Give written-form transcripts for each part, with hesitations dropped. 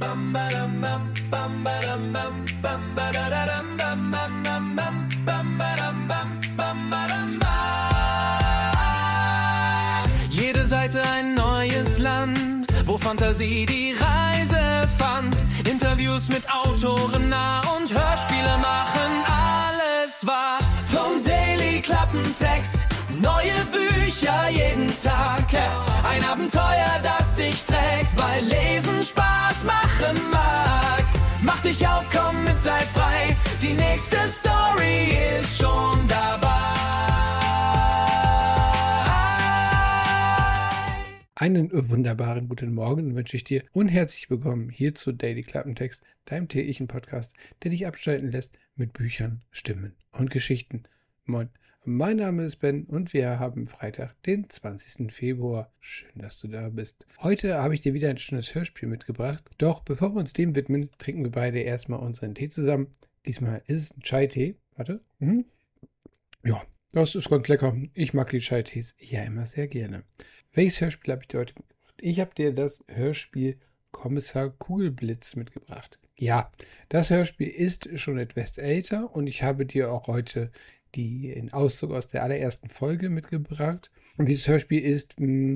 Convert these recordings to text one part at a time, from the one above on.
Jede Seite ein neues Land, wo Fantasie die Reise fand. Interviews mit Autoren nah und Hörspiele machen alles wahr. Vom Daily Klappentext, neue Bücher jeden Tag. Ein Abenteuer, das dich trägt, weil Lesen Spaß machen mag. Mach dich auf, komm mit, sei frei, die nächste Story ist schon dabei. Einen wunderbaren guten Morgen wünsche ich dir und herzlich willkommen hier zu Daily Klappentext, deinem täglichen Podcast, der dich abschalten lässt mit Büchern, Stimmen und Geschichten. Moin, mein Name ist Ben und wir haben Freitag, den 20. Februar. Schön, dass du da bist. Heute habe ich dir wieder ein schönes Hörspiel mitgebracht. Doch bevor wir uns dem widmen, trinken wir beide erstmal unseren Tee zusammen. Diesmal ist es ein Chai-Tee. Warte. Ja, das ist ganz lecker. Ich mag die Chai-Tees ja immer sehr gerne. Welches Hörspiel habe ich dir heute mitgebracht? Ich habe dir das Hörspiel Kommissar Kugelblitz mitgebracht. Ja, das Hörspiel ist schon etwas älter und ich habe dir auch heute den Auszug aus der allerersten Folge mitgebracht. Und dieses Hörspiel ist,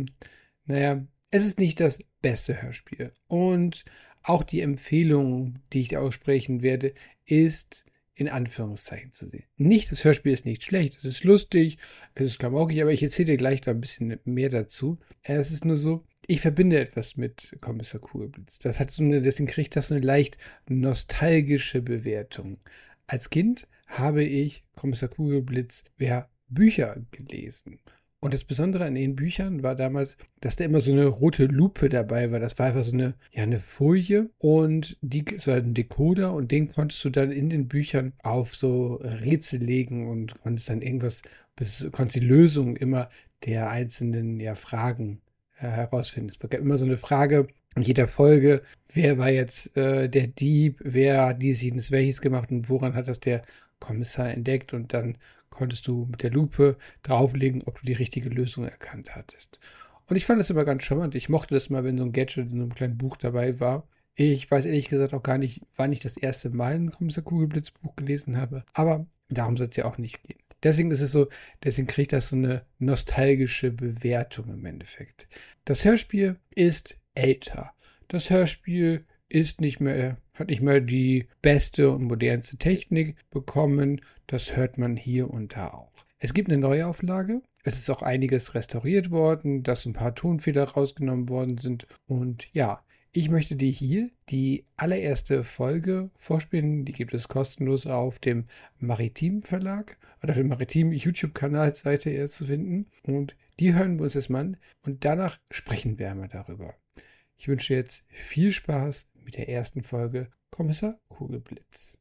es ist nicht das beste Hörspiel. Und auch die Empfehlung, die ich dir aussprechen werde, ist in Anführungszeichen zu sehen. Nicht, das Hörspiel ist nicht schlecht, es ist lustig, es ist klamaukig, aber ich erzähle dir gleich da ein bisschen mehr dazu. Es ist nur so, ich verbinde etwas mit Kommissar Kugelblitz. Deswegen kriegt das eine leicht nostalgische Bewertung. Als Kind habe ich Kommissar Kugelblitz Bücher gelesen. Und das Besondere an den Büchern war damals, dass da immer so eine rote Lupe dabei war. Das war einfach so eine Folie und so ein Decoder und den konntest du dann in den Büchern auf so Rätsel legen und konntest dann konntest die Lösung immer der einzelnen Fragen herausfinden. Es gab immer so eine Frage in jeder Folge, wer war jetzt der Dieb, wer hat dieses welches gemacht und woran hat das der Kommissar entdeckt, und dann konntest du mit der Lupe drauflegen, ob du die richtige Lösung erkannt hattest. Und ich fand das immer ganz charmant. Ich mochte das mal, wenn so ein Gadget in so einem kleinen Buch dabei war. Ich weiß ehrlich gesagt auch gar nicht, wann ich das erste Mal ein Kommissar Kugelblitz Buch gelesen habe, aber darum soll es ja auch nicht gehen. Deswegen kriegt das so eine nostalgische Bewertung im Endeffekt. Das Hörspiel ist älter. Das Hörspiel hat nicht mehr die beste und modernste Technik bekommen. Das hört man hier und da auch. Es gibt eine Neuauflage. Es ist auch einiges restauriert worden, dass ein paar Tonfehler rausgenommen worden sind. Und ja, ich möchte dir hier die allererste Folge vorspielen. Die gibt es kostenlos auf dem Maritim Verlag oder auf dem Maritim YouTube-Kanalseite zu finden. Und die hören wir uns jetzt mal an und danach sprechen wir einmal darüber. Ich wünsche dir jetzt viel Spaß mit der ersten Folge Kommissar Kugelblitz.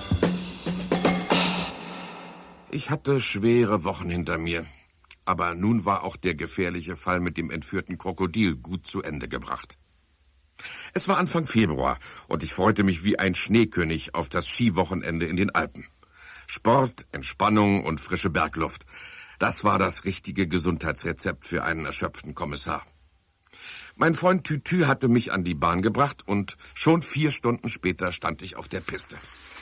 Ich hatte schwere Wochen hinter mir. Aber nun war auch der gefährliche Fall mit dem entführten Krokodil gut zu Ende gebracht. Es war Anfang Februar und ich freute mich wie ein Schneekönig auf das Skiwochenende in den Alpen. Sport, Entspannung und frische Bergluft. Das war das richtige Gesundheitsrezept für einen erschöpften Kommissar. Mein Freund Tütü hatte mich an die Bahn gebracht und schon 4 Stunden später stand ich auf der Piste.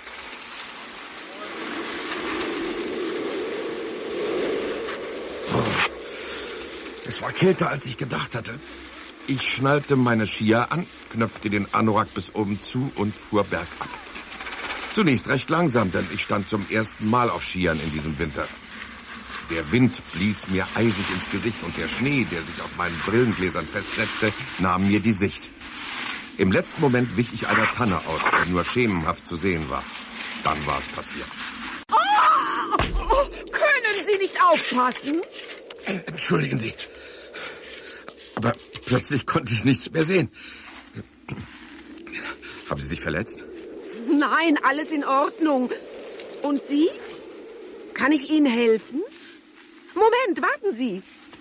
Es war kälter, als ich gedacht hatte. Ich schnallte meine Skier an, knöpfte den Anorak bis oben zu und fuhr bergab. Zunächst recht langsam, denn ich stand zum ersten Mal auf Skiern in diesem Winter. Der Wind blies mir eisig ins Gesicht und der Schnee, der sich auf meinen Brillengläsern festsetzte, nahm mir die Sicht. Im letzten Moment wich ich einer Tanne aus, die nur schemenhaft zu sehen war. Dann war es passiert. Können Sie nicht aufpassen? Entschuldigen Sie. Aber plötzlich konnte ich nichts mehr sehen. Haben Sie sich verletzt? Nein, alles in Ordnung. Und Sie? Kann ich Ihnen helfen? Moment, warten Sie.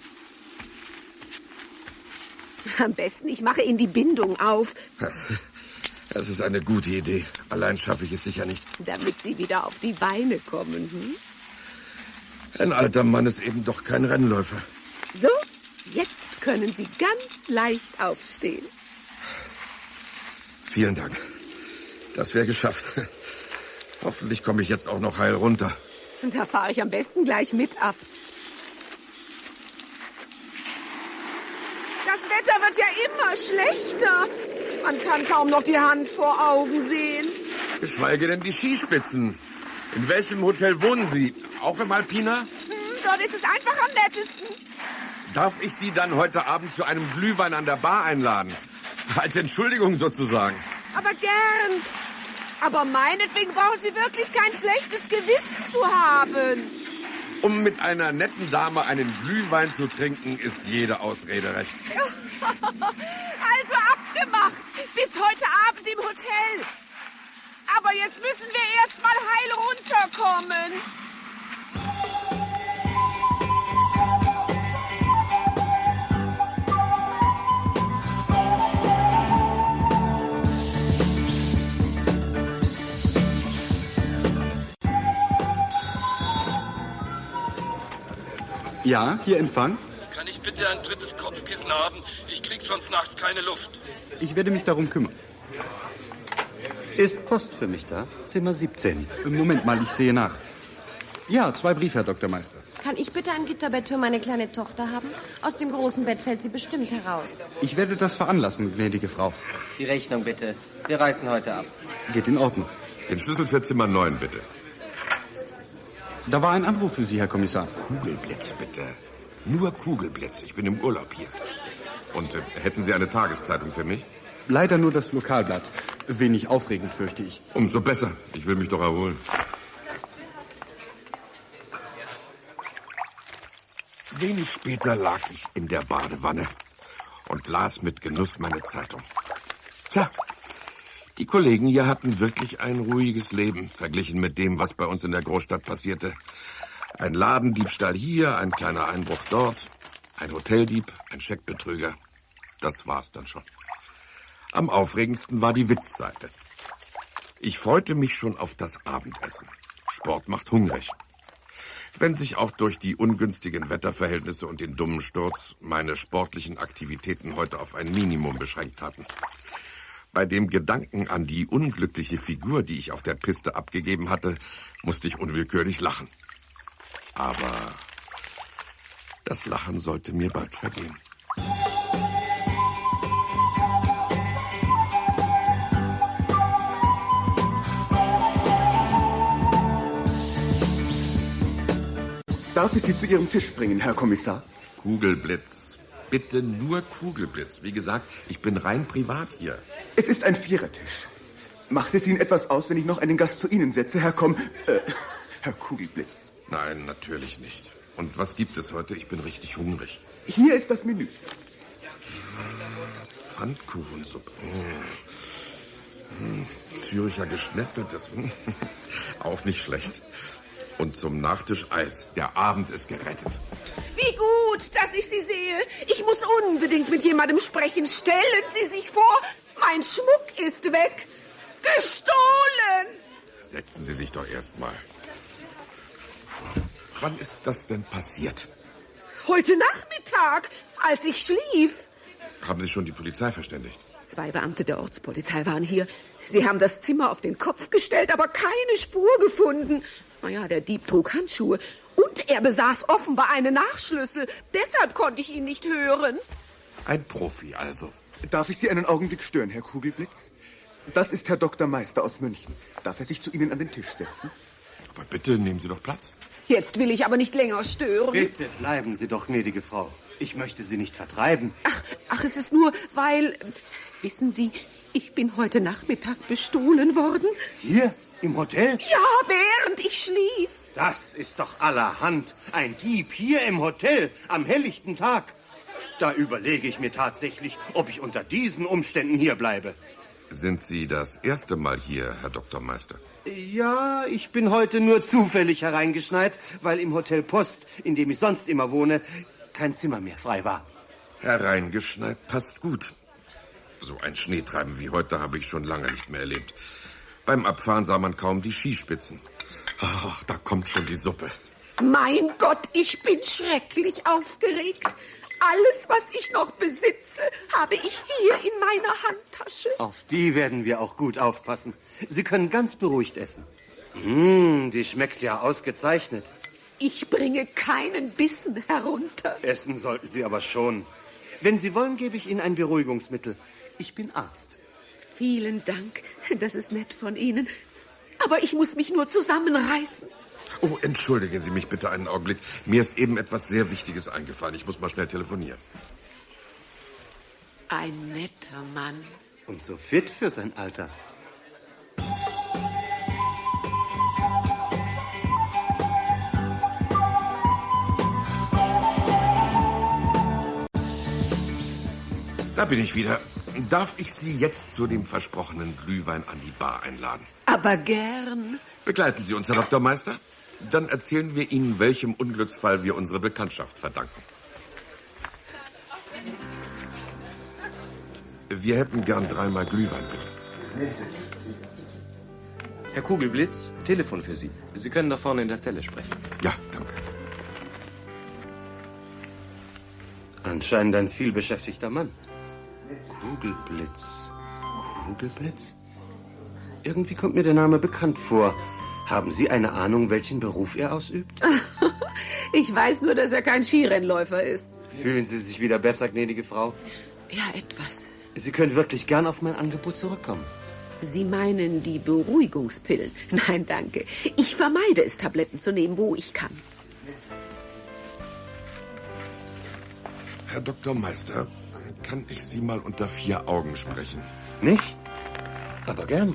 Am besten, ich mache Ihnen die Bindung auf. Das ist eine gute Idee. Allein schaffe ich es sicher nicht. Damit Sie wieder auf die Beine kommen. Ein alter Mann ist eben doch kein Rennläufer. So, jetzt können Sie ganz leicht aufstehen. Vielen Dank. Das wäre geschafft. Hoffentlich komme ich jetzt auch noch heil runter. Und da fahre ich am besten gleich mit ab. Das Wetter wird ja immer schlechter. Man kann kaum noch die Hand vor Augen sehen. Geschweige denn die Skispitzen. In welchem Hotel wohnen Sie? Auch im Alpina? Dort ist es einfach am nettesten. Darf ich Sie dann heute Abend zu einem Glühwein an der Bar einladen? Als Entschuldigung sozusagen. Aber gern. Aber meinetwegen brauchen Sie wirklich kein schlechtes Gewissen zu haben. Um mit einer netten Dame einen Glühwein zu trinken, ist jede Ausrede recht. Also abgemacht. Bis heute Abend im Hotel. Aber jetzt müssen wir erst mal heil runterkommen. Ja, hier Empfang. Kann ich bitte ein drittes Kopfkissen haben? Ich krieg sonst nachts keine Luft. Ich werde mich darum kümmern. Ist Post für mich da? Zimmer 17. Moment mal, ich sehe nach. Ja, 2 Briefe, Herr Dr. Meister. Kann ich bitte ein Gitterbett für meine kleine Tochter haben? Aus dem großen Bett fällt sie bestimmt heraus. Ich werde das veranlassen, gnädige Frau. Die Rechnung bitte. Wir reisen heute ab. Geht in Ordnung. Den Schlüssel für Zimmer 9, bitte. Da war ein Anruf für Sie, Herr Kommissar. Kugelblitz, bitte. Nur Kugelblitz. Ich bin im Urlaub hier. Und hätten Sie eine Tageszeitung für mich? Leider nur das Lokalblatt. Wenig aufregend, fürchte ich. Umso besser. Ich will mich doch erholen. Wenig später lag ich in der Badewanne und las mit Genuss meine Zeitung. Tja, die Kollegen hier hatten wirklich ein ruhiges Leben, verglichen mit dem, was bei uns in der Großstadt passierte. Ein Ladendiebstahl hier, ein kleiner Einbruch dort, ein Hoteldieb, ein Scheckbetrüger. Das war's dann schon. Am aufregendsten war die Witzseite. Ich freute mich schon auf das Abendessen. Sport macht hungrig. Wenn sich auch durch die ungünstigen Wetterverhältnisse und den dummen Sturz meine sportlichen Aktivitäten heute auf ein Minimum beschränkt hatten. Bei dem Gedanken an die unglückliche Figur, die ich auf der Piste abgegeben hatte, musste ich unwillkürlich lachen. Aber das Lachen sollte mir bald vergehen. Darf ich Sie zu Ihrem Tisch bringen, Herr Kommissar? Kugelblitz. Bitte nur Kugelblitz. Wie gesagt, ich bin rein privat hier. Es ist ein Vierertisch. Macht es Ihnen etwas aus, wenn ich noch einen Gast zu Ihnen setze, Herr Kugelblitz? Nein, natürlich nicht. Und was gibt es heute? Ich bin richtig hungrig. Hier ist das Menü. Pfannkuchensuppe. Zürcher Geschnetzeltes. Auch nicht schlecht. Und zum Nachtisch Eis. Der Abend ist gerettet. Wie gut, dass ich Sie sehe. Ich muss unbedingt mit jemandem sprechen. Stellen Sie sich vor, mein Schmuck ist weg. Gestohlen! Setzen Sie sich doch erst mal. Wann ist das denn passiert? Heute Nachmittag, als ich schlief. Haben Sie schon die Polizei verständigt? 2 Beamte der Ortspolizei waren hier. Sie haben das Zimmer auf den Kopf gestellt, aber keine Spur gefunden. Naja, der Dieb trug Handschuhe. Und er besaß offenbar einen Nachschlüssel. Deshalb konnte ich ihn nicht hören. Ein Profi also. Darf ich Sie einen Augenblick stören, Herr Kugelblitz? Das ist Herr Dr. Meister aus München. Darf er sich zu Ihnen an den Tisch setzen? Aber bitte, nehmen Sie doch Platz. Jetzt will ich aber nicht länger stören. Bitte bleiben Sie doch, gnädige Frau. Ich möchte Sie nicht vertreiben. Ach, es ist nur, weil... Wissen Sie, ich bin heute Nachmittag bestohlen worden. Hier? Im Hotel? Ja, während ich schlief. Das ist doch allerhand. Ein Dieb hier im Hotel am helllichten Tag. Da überlege ich mir tatsächlich, ob ich unter diesen Umständen hier bleibe. Sind Sie das erste Mal hier, Herr Dr. Meister? Ja, ich bin heute nur zufällig hereingeschneit, weil im Hotel Post, in dem ich sonst immer wohne, kein Zimmer mehr frei war. Hereingeschneit passt gut. So ein Schneetreiben wie heute habe ich schon lange nicht mehr erlebt. Beim Abfahren sah man kaum die Skispitzen. Ach, da kommt schon die Suppe. Mein Gott, ich bin schrecklich aufgeregt. Alles, was ich noch besitze, habe ich hier in meiner Handtasche. Auf die werden wir auch gut aufpassen. Sie können ganz beruhigt essen. Die schmeckt ja ausgezeichnet. Ich bringe keinen Bissen herunter. Essen sollten Sie aber schon. Wenn Sie wollen, gebe ich Ihnen ein Beruhigungsmittel. Ich bin Arzt. Vielen Dank, das ist nett von Ihnen. Aber ich muss mich nur zusammenreißen. Oh, entschuldigen Sie mich bitte einen Augenblick. Mir ist eben etwas sehr Wichtiges eingefallen. Ich muss mal schnell telefonieren. Ein netter Mann. Und so fit für sein Alter. Da bin ich wieder. Darf ich Sie jetzt zu dem versprochenen Glühwein an die Bar einladen? Aber gern. Begleiten Sie uns, Herr Dr. Meister. Dann erzählen wir Ihnen, welchem Unglücksfall wir unsere Bekanntschaft verdanken. Wir hätten gern 3 Mal Glühwein, bitte. Herr Kugelblitz, Telefon für Sie. Sie können da vorne in der Zelle sprechen. Ja, danke. Anscheinend ein vielbeschäftigter Mann. Kugelblitz. Kugelblitz? Irgendwie kommt mir der Name bekannt vor. Haben Sie eine Ahnung, welchen Beruf er ausübt? Ich weiß nur, dass er kein Skirennläufer ist. Fühlen Sie sich wieder besser, gnädige Frau? Ja, etwas. Sie können wirklich gern auf mein Angebot zurückkommen. Sie meinen die Beruhigungspillen? Nein, danke. Ich vermeide es, Tabletten zu nehmen, wo ich kann. Herr Dr. Meister, kann ich Sie mal unter 4 Augen sprechen? Nicht? Aber gern.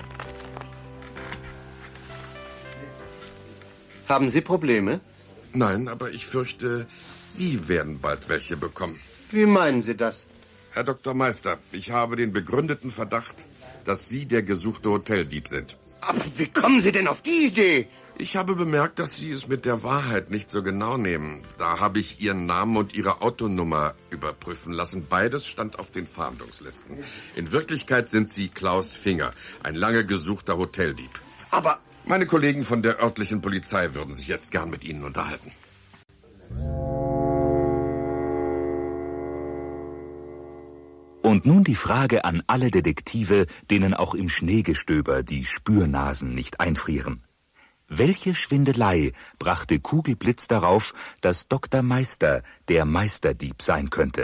Haben Sie Probleme? Nein, aber ich fürchte, Sie werden bald welche bekommen. Wie meinen Sie das? Herr Dr. Meister, ich habe den begründeten Verdacht, dass Sie der gesuchte Hoteldieb sind. Aber wie kommen Sie denn auf die Idee? Ich habe bemerkt, dass Sie es mit der Wahrheit nicht so genau nehmen. Da habe ich Ihren Namen und Ihre Autonummer überprüfen lassen. Beides stand auf den Fahndungslisten. In Wirklichkeit sind Sie Klaus Finger, ein lange gesuchter Hoteldieb. Aber meine Kollegen von der örtlichen Polizei würden sich jetzt gern mit Ihnen unterhalten. Und nun die Frage an alle Detektive, denen auch im Schneegestöber die Spürnasen nicht einfrieren. Welche Schwindelei brachte Kugelblitz darauf, dass Dr. Meister der Meisterdieb sein könnte?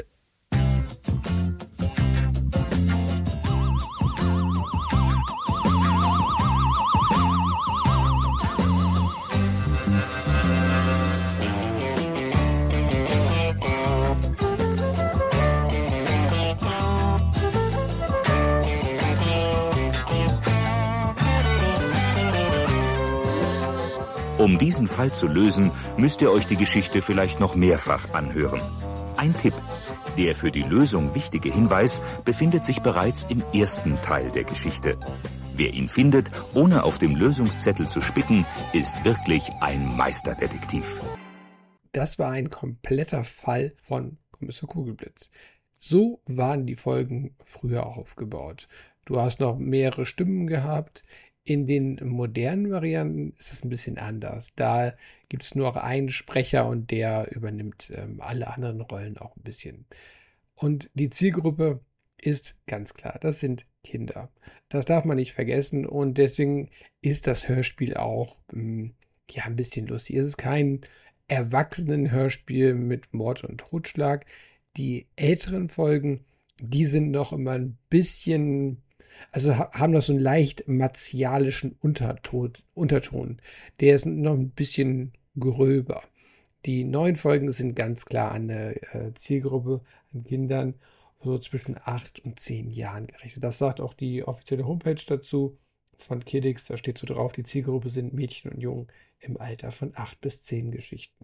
Um diesen Fall zu lösen, müsst ihr euch die Geschichte vielleicht noch mehrfach anhören. Ein Tipp: Der für die Lösung wichtige Hinweis befindet sich bereits im ersten Teil der Geschichte. Wer ihn findet, ohne auf dem Lösungszettel zu spicken, ist wirklich ein Meisterdetektiv. Das war ein kompletter Fall von Kommissar Kugelblitz. So waren die Folgen früher auch aufgebaut. Du hast noch mehrere Stimmen gehabt. In den modernen Varianten ist es ein bisschen anders. Da gibt es nur noch einen Sprecher und der übernimmt alle anderen Rollen auch ein bisschen. Und die Zielgruppe ist ganz klar, das sind Kinder. Das darf man nicht vergessen und deswegen ist das Hörspiel auch ein bisschen lustig. Es ist kein Erwachsenen-Hörspiel mit Mord und Totschlag. Die älteren Folgen, die sind noch immer ein bisschen... Also haben noch so einen leicht martialischen Unterton. Der ist noch ein bisschen gröber. Die neuen Folgen sind ganz klar an eine Zielgruppe an Kindern so zwischen 8 und 10 Jahren gerichtet. Das sagt auch die offizielle Homepage dazu von Kiddix. Da steht so drauf, die Zielgruppe sind Mädchen und Jungen im Alter von 8 bis 10 Geschichten.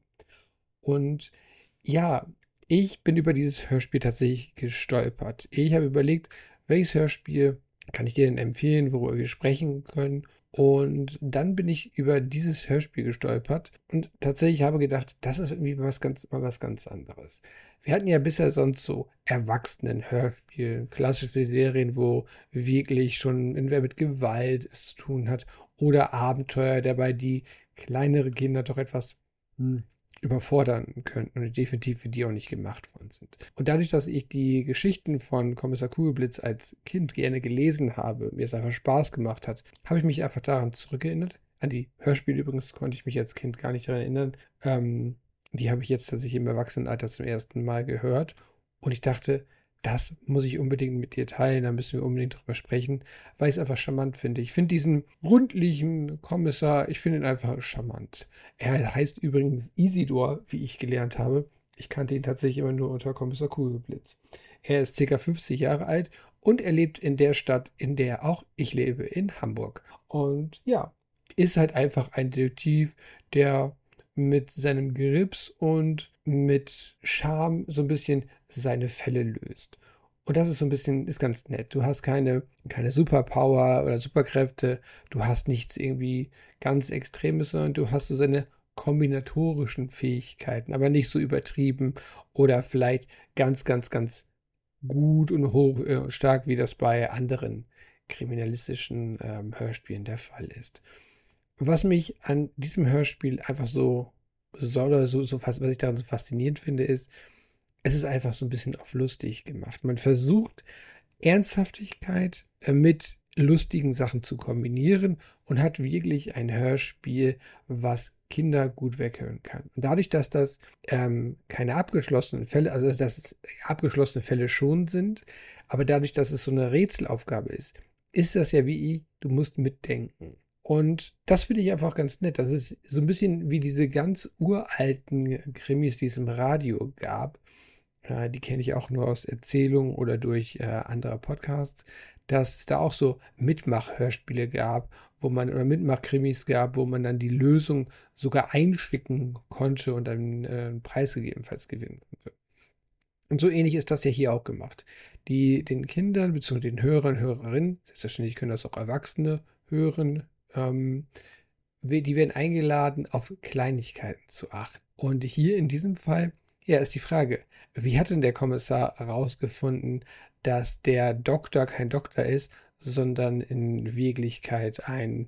Und ja, ich bin über dieses Hörspiel tatsächlich gestolpert. Ich habe überlegt, welches Hörspiel kann ich dir denn empfehlen, worüber wir sprechen können? Und dann bin ich über dieses Hörspiel gestolpert und tatsächlich habe gedacht, das ist irgendwie was ganz anderes. Wir hatten ja bisher sonst so Erwachsenen-Hörspiele, klassische Serien, wo wirklich schon entweder mit Gewalt es zu tun hat oder Abenteuer, dabei die kleinere Kinder doch etwas überfordern könnten und definitiv für die auch nicht gemacht worden sind. Und dadurch, dass ich die Geschichten von Kommissar Kugelblitz als Kind gerne gelesen habe, mir es einfach Spaß gemacht hat, habe ich mich einfach daran zurückerinnert. An die Hörspiele übrigens konnte ich mich als Kind gar nicht daran erinnern. Die habe ich jetzt tatsächlich im Erwachsenenalter zum ersten Mal gehört. Und ich dachte, das muss ich unbedingt mit dir teilen, da müssen wir unbedingt drüber sprechen, weil ich es einfach charmant finde. Ich finde diesen rundlichen Kommissar, ich finde ihn einfach charmant. Er heißt übrigens Isidor, wie ich gelernt habe. Ich kannte ihn tatsächlich immer nur unter Kommissar Kugelblitz. Er ist ca. 50 Jahre alt und er lebt in der Stadt, in der auch ich lebe, in Hamburg. Und ja, ist halt einfach ein Detektiv, der mit seinem Grips und mit Charme so ein bisschen seine Fälle löst. Und das ist so ein bisschen, ist ganz nett. Du hast keine Superpower oder Superkräfte, du hast nichts irgendwie ganz Extremes, sondern du hast so seine kombinatorischen Fähigkeiten, aber nicht so übertrieben oder vielleicht ganz, ganz, ganz gut und hoch und stark, wie das bei anderen kriminalistischen Hörspielen der Fall ist. Was mich an diesem Hörspiel einfach was ich daran so faszinierend finde, ist, es ist einfach so ein bisschen auf lustig gemacht. Man versucht, Ernsthaftigkeit mit lustigen Sachen zu kombinieren und hat wirklich ein Hörspiel, was Kinder gut weghören kann. Und dadurch, dass das keine abgeschlossenen Fälle, also dass es abgeschlossene Fälle schon sind, aber dadurch, dass es so eine Rätselaufgabe ist das ja wie du musst mitdenken. Und das finde ich einfach ganz nett. Das ist so ein bisschen wie diese ganz uralten Krimis, die es im Radio gab. Die kenne ich auch nur aus Erzählungen oder durch andere Podcasts, dass es da auch so Mitmach-Hörspiele gab, oder Mitmach-Krimis gab, wo man dann die Lösung sogar einschicken konnte und dann einen Preis gegebenenfalls gewinnen konnte. Und so ähnlich ist das ja hier auch gemacht. Den Kindern bzw. den Hörern, Hörerinnen, selbstverständlich können das auch Erwachsene hören, die werden eingeladen, auf Kleinigkeiten zu achten. Und hier in diesem Fall, ist die Frage, wie hat denn der Kommissar herausgefunden, dass der Doktor kein Doktor ist, sondern in Wirklichkeit ein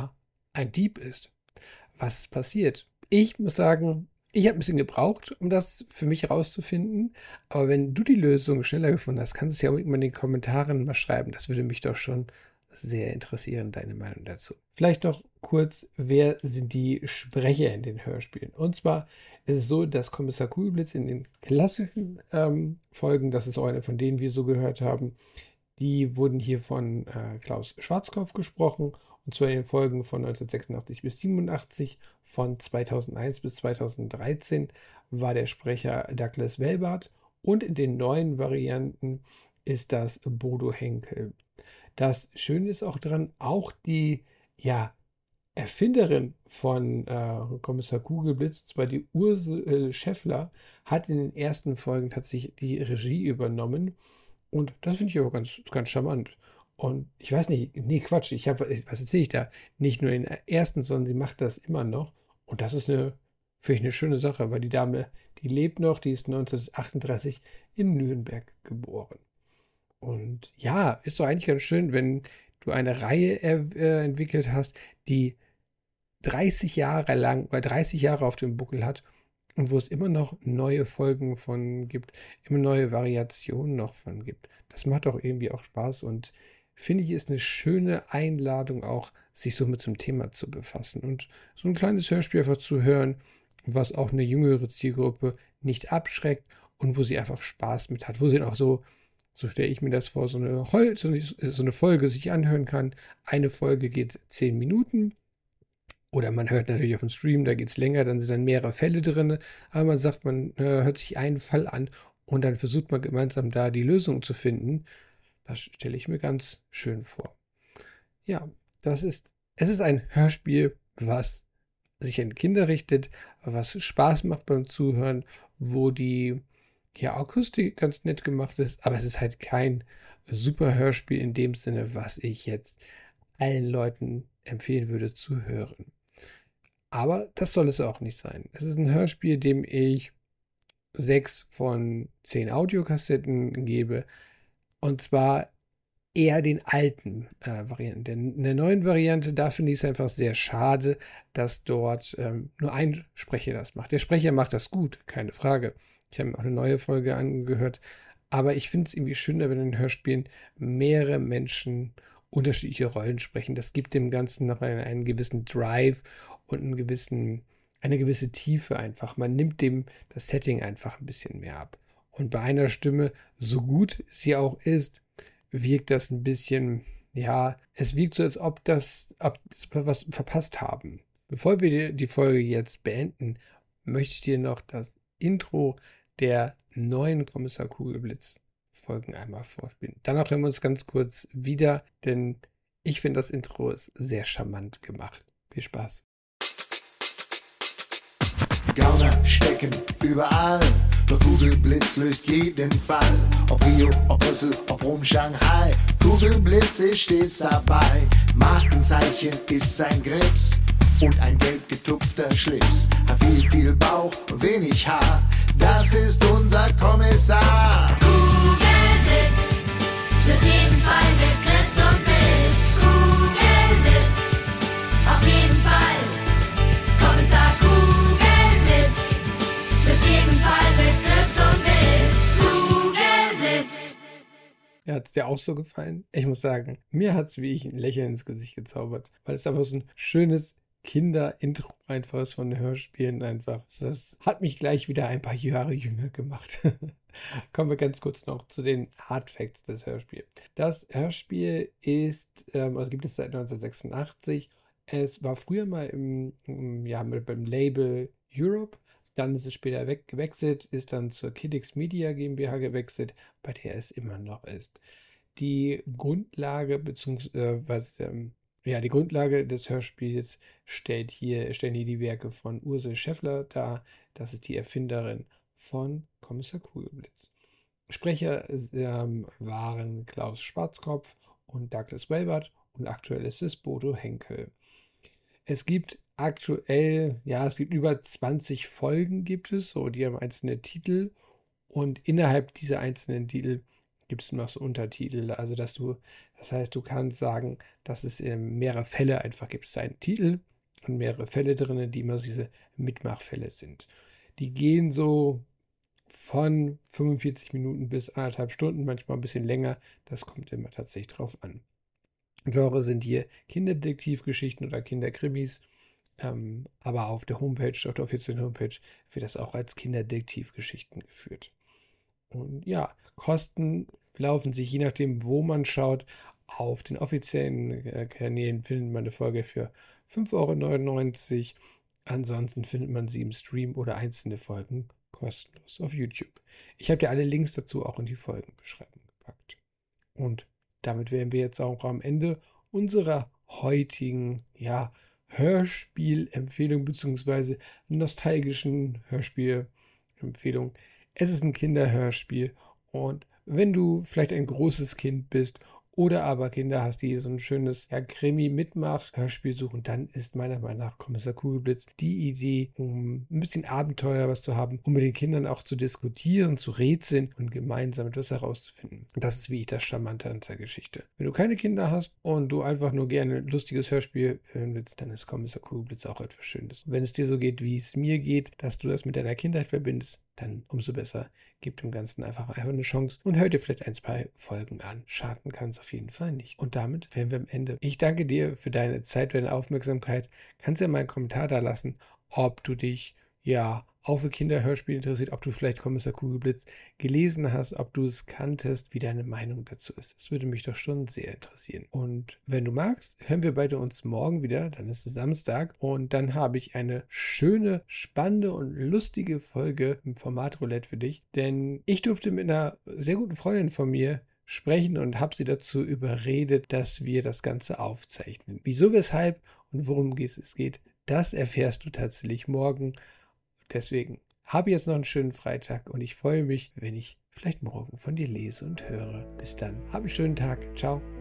Dieb ist? Was ist passiert? Ich muss sagen, ich habe ein bisschen gebraucht, um das für mich herauszufinden. Aber wenn du die Lösung schneller gefunden hast, kannst du es ja unbedingt mal in den Kommentaren mal schreiben. Das würde mich doch schon sehr interessieren, deine Meinung dazu. Vielleicht noch kurz, wer sind die Sprecher in den Hörspielen? Und zwar ist es so, dass Kommissar Kugelblitz in den klassischen Folgen, das ist auch eine von denen wir so gehört haben, die wurden hier von Klaus Schwarzkopf gesprochen, und zwar in den Folgen von 1986 bis 87, von 2001 bis 2013 war der Sprecher Douglas Welbart und in den neuen Varianten ist das Bodo Henkel. Das Schöne ist auch dran, auch die Erfinderin von Kommissar Kugelblitz, und zwar die Ursel Schäffler, hat in den ersten Folgen tatsächlich die Regie übernommen. Und das finde ich aber ganz, ganz charmant. Und ich weiß nicht, was erzähle ich da? Nicht nur in der ersten, sondern sie macht das immer noch. Und das ist finde ich eine schöne Sache, weil die Dame, die lebt noch, die ist 1938 in Nürnberg geboren. Und ja, ist doch eigentlich ganz schön, wenn du eine Reihe entwickelt hast, die 30 Jahre auf dem Buckel hat und wo es immer noch neue Folgen von gibt, immer neue Variationen noch von gibt. Das macht doch irgendwie auch Spaß und finde ich, ist eine schöne Einladung auch, sich so mit so einem Thema zu befassen und so ein kleines Hörspiel einfach zu hören, was auch eine jüngere Zielgruppe nicht abschreckt und wo sie einfach Spaß mit hat, wo sie dann auch so stelle ich mir das vor, so eine Folge sich anhören kann. Eine Folge geht 10 Minuten. Oder man hört natürlich auf dem Stream, da geht es länger, dann sind dann mehrere Fälle drin. Aber man sagt, man hört sich einen Fall an und dann versucht man gemeinsam da die Lösung zu finden. Das stelle ich mir ganz schön vor. Ja, es ist ein Hörspiel, was sich an Kinder richtet, was Spaß macht beim Zuhören, wo die Akustik ganz nett gemacht ist, aber es ist halt kein super Hörspiel in dem Sinne, was ich jetzt allen Leuten empfehlen würde zu hören. Aber das soll es auch nicht sein. Es ist ein Hörspiel, dem ich 6 von 10 Audiokassetten gebe. Und zwar eher den alten Varianten. Denn in der neuen Variante, da finde ich es einfach sehr schade, dass dort nur ein Sprecher das macht. Der Sprecher macht das gut, keine Frage. Ich habe mir auch eine neue Folge angehört. Aber ich finde es irgendwie schöner, wenn in den Hörspielen mehrere Menschen unterschiedliche Rollen sprechen. Das gibt dem Ganzen noch einen gewissen Drive und eine gewisse Tiefe einfach. Man nimmt dem das Setting einfach ein bisschen mehr ab. Und bei einer Stimme, so gut sie auch ist, wirkt das ein bisschen, ja, es wirkt so, als ob wir was verpasst haben. Bevor wir die Folge jetzt beenden, möchte ich dir noch das Intro der neuen Kommissar Kugelblitz Folgen einmal vorspielen. Danach hören wir uns ganz kurz wieder, denn ich finde, das Intro ist sehr charmant gemacht. Viel Spaß. Gauner stecken überall, doch Kugelblitz löst jeden Fall. Ob Rio, ob Brüssel, ob Rom, Shanghai, Kugelblitz ist stets dabei. Markenzeichen ist sein Grips und ein gelb getupfter Schlips. Hat viel Bauch, wenig Haar, das ist unser Kommissar. Kugelblitz, löst jeden Fall mit Grips und Biss. Kugelblitz, auf jeden Fall. Kommissar Kugelblitz, löst jeden Fall mit Grips und Biss. Kugelblitz. Ja, hat es dir auch so gefallen? Ich muss sagen, mir hat es wie ich ein Lächeln ins Gesicht gezaubert, weil es einfach so ein schönes Kinder-Intro einfach ist von den Hörspielen einfach. Das hat mich gleich wieder ein paar Jahre jünger gemacht. Kommen wir ganz kurz noch zu den Hard Facts des Hörspiels. Das Hörspiel gibt es seit 1986. Es war früher mal beim Label Europe. Dann ist es später gewechselt, ist dann zur Kiddix Media GmbH gewechselt, bei der es immer noch ist. Die Grundlage die Grundlage des Hörspiels stellen hier die Werke von Ursel Scheffler dar. Das ist die Erfinderin von Kommissar Kugelblitz. Sprecher waren Klaus Schwarzkopf und Douglas Welbert und aktuell ist es Bodo Henkel. Es gibt über 20 Folgen die haben einzelne Titel und innerhalb dieser einzelnen Titel gibt es noch so Untertitel, also das heißt, du kannst sagen, dass es mehrere Fälle einfach gibt. Es ist ein Titel und mehrere Fälle drin, die immer diese Mitmachfälle sind. Die gehen so von 45 Minuten bis 1,5 Stunden, manchmal ein bisschen länger. Das kommt immer tatsächlich drauf an. Genre sind hier Kinderdetektivgeschichten oder Kinderkrimis, aber auf der offiziellen Homepage wird das auch als Kinderdetektivgeschichten geführt. Und ja, Kosten belaufen sich, je nachdem, wo man schaut. Auf den offiziellen Kanälen findet man eine Folge für 5,99 €. Ansonsten findet man sie im Stream oder einzelne Folgen kostenlos auf YouTube. Ich habe dir alle Links dazu auch in die Folgenbeschreibung gepackt. Und damit wären wir jetzt auch am Ende unserer heutigen Hörspielempfehlung bzw. nostalgischen Hörspielempfehlung. Es ist ein Kinderhörspiel und wenn du vielleicht ein großes Kind bist oder aber Kinder hast, die so ein schönes Krimi-Mitmach-Hörspiel suchen, dann ist meiner Meinung nach Kommissar Kugelblitz die Idee, um ein bisschen Abenteuer was zu haben, um mit den Kindern auch zu diskutieren, zu rätseln und gemeinsam etwas herauszufinden. Das ist, wie ich das Charmante an der Geschichte. Wenn du keine Kinder hast und du einfach nur gerne ein lustiges Hörspiel hören willst, dann ist Kommissar Kugelblitz auch etwas Schönes. Wenn es dir so geht, wie es mir geht, dass du das mit deiner Kindheit verbindest, dann umso besser. Gib dem Ganzen einfach eine Chance und hör dir vielleicht 2 Folgen an. Schaden kann es auf jeden Fall nicht. Und damit wären wir am Ende. Ich danke dir für deine Zeit, für deine Aufmerksamkeit. Kannst ja mal einen Kommentar da lassen, ob du dich auch für Kinderhörspiele interessiert, ob du vielleicht Kommissar Kugelblitz gelesen hast, ob du es kanntest, wie deine Meinung dazu ist. Das würde mich doch schon sehr interessieren. Und wenn du magst, hören wir beide uns morgen wieder, dann ist es Samstag und dann habe ich eine schöne, spannende und lustige Folge im Format Roulette für dich, denn ich durfte mit einer sehr guten Freundin von mir sprechen und habe sie dazu überredet, dass wir das Ganze aufzeichnen. Wieso, weshalb und worum es geht, das erfährst du tatsächlich morgen. Deswegen habe jetzt noch einen schönen Freitag und ich freue mich, wenn ich vielleicht morgen von dir lese und höre. Bis dann, hab einen schönen Tag. Ciao.